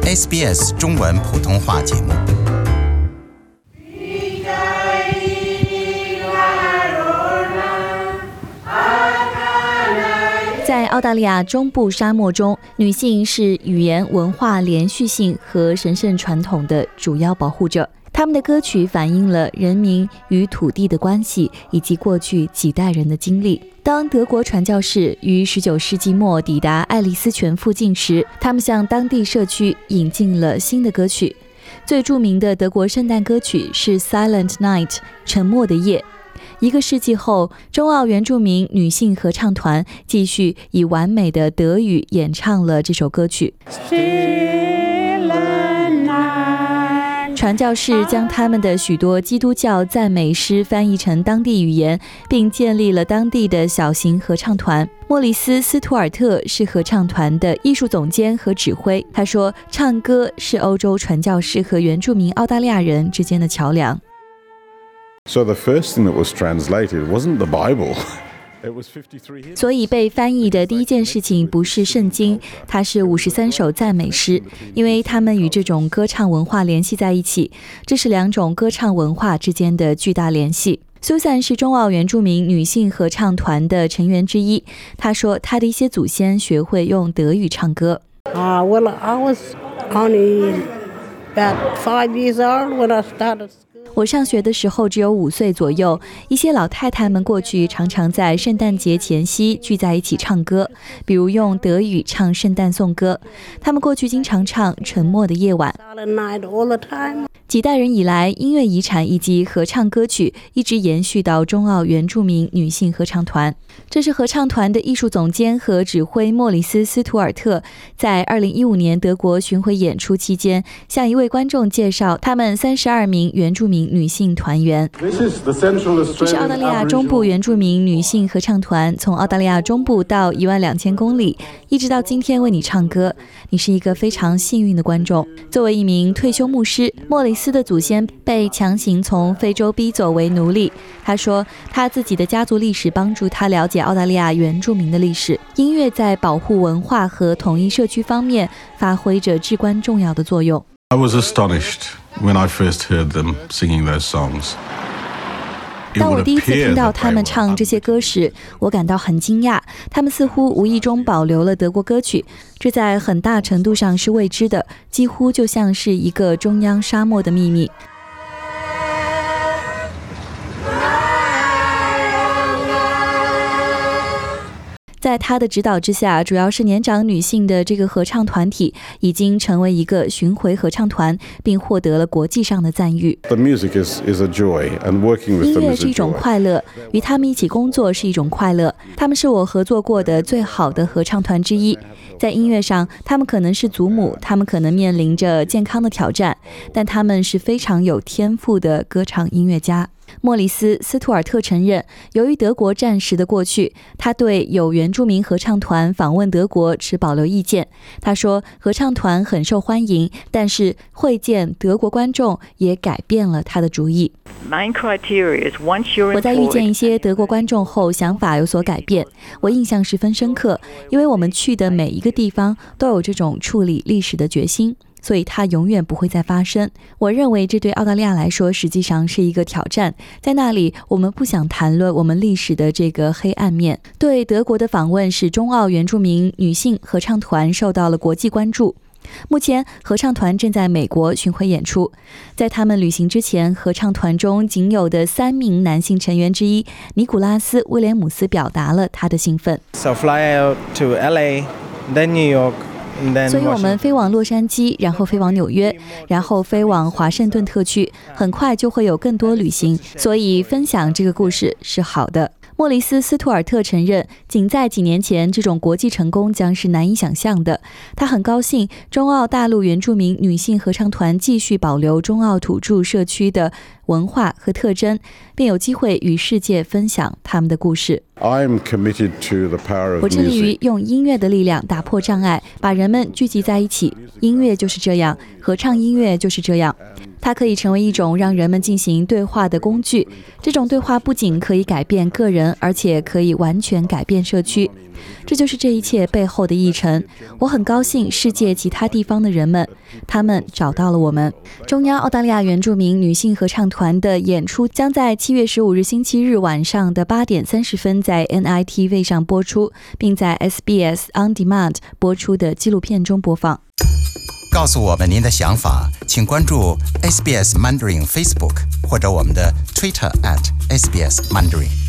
SBS 中文普通话节目。 在澳大利亚中部沙漠中，女性是语言文化连续性和神圣传统的主要保护者。他们的歌曲反映了人民与土地的关系，以及过去几代人的经历。当德国传教士于19世纪末抵达爱丽丝泉附近时，他们向当地社区引进了新的歌曲。最著名的德国圣诞歌曲是 Silent Night 沉默的夜。1个世纪后，中澳原住民女性合唱团继续以完美的德语演唱了这首歌曲。传教士将他们的许多基督教赞美诗翻译成当地语言，并建立了当地的小型合唱团。莫里斯·斯图尔特是合唱团的艺术总监和指挥。他说，唱歌是欧洲传教士和原住民澳大利亚人之间的桥梁。 So the first thing that was translated wasn't the Bible. 所以被翻译的第一件事情不是圣经，它是53首赞美诗，因为它们与这种歌唱文化联系在一起，这是2种歌唱文化之間的巨大聯繫。Susan 是中澳原住民女性合唱團的成員之一，她說她的一些祖先學會用德語唱歌。 Well, I was only about 5 years old when I started. 我上学的时候只有5岁左右，一些老太太们过去常常在圣诞节前夕聚在一起唱歌，比如用德语唱圣诞颂歌。他们过去经常唱《沉默的夜晚》。几代人以来，音乐遗产以及合唱歌曲一直延续到中澳原住民女性合唱团。这是合唱团的艺术总监和指挥莫里斯·斯图尔特在2015年德国巡回演出期间，向一位观众介绍他们32名原住民女性团员。这是澳大利亚中部原住民女性合唱团，从澳大利亚中部到12000公里，一直到今天为你唱歌。你是一个非常幸运的观众。作为一名退休牧师，莫里斯的祖先被强行从非洲逼走为奴隶。他说，他自己的家族历史帮助他了解澳大利亚原住民的历史。音乐在保护文化和统一社区方面发挥着至关重要的作用。 I was astonished when I first heard them singing those songs. 当我第一次听到他们唱这些歌时，我感到很惊讶，他们似乎无意中保留了德国歌曲，这在很大程度上是未知的，几乎就像是一个中央沙漠的秘密。在他的指导之下，主要是年长女性的这个合唱团体已经成为一个巡回合唱团，并获得了国际上的赞誉。音乐是一种快乐，与他们一起工作是一种快乐。他们是我合作过的最好的合唱团之一。在音乐上，他们可能是祖母，他们可能面临着健康的挑战，但他们是非常有天赋的歌唱音乐家。莫里斯·斯图尔特承认，由于德国战时的过去，他对有原住民合唱团访问德国持保留意见。他说，合唱团很受欢迎，但是会见德国观众也改变了他的主意。我在遇见一些德国观众后，想法有所改变。我印象十分深刻，因为我们去的每一个地方都有这种处理历史的决心，所以它永远不会再发生。我认为这对澳大利亚来说实际上是一个挑战，在那里我们不想谈论我们历史的这个黑暗面。对德国的访问使中澳原住民女性合唱团受到了国际关注。目前合唱团正在美国巡回演出。在他们旅行之前，合唱团中仅有的3名男性成员之一尼古拉斯·威廉姆斯表达了他的兴奋。 So fly out to LA, then New York. 所以我们飞往洛杉矶，然后飞往纽约，然后飞往华盛顿特区，很快就会有更多旅行，所以分享这个故事是好的。莫里斯·斯图尔特承认，仅在几年前，这种国际成功将是难以想象的。他很高兴中澳大陆原住民女性合唱团继续保留中澳土著社区的文化和特征，并有机会与世界分享他们的故事。我致力于用音乐的力量打破障碍，把人们聚集在一起。音乐就是这样，合唱音乐就是这样。 它可以成为一种让人们进行对话的工具。这种对话不仅可以改变个人，而且可以完全改变社区。这就是这一切背后的议程。我很高兴世界其他地方的人们，他们找到了我们。中央澳大利亚原住民女性合唱团的演出将在7月15日星期日晚上的8点30分在 NITV 上播出，并在 SBS On Demand 播出的纪录片中播放。 告诉我们您的想法，请关注 SBS Mandarin Facebook 或者我们的 Twitter @SBS Mandarin。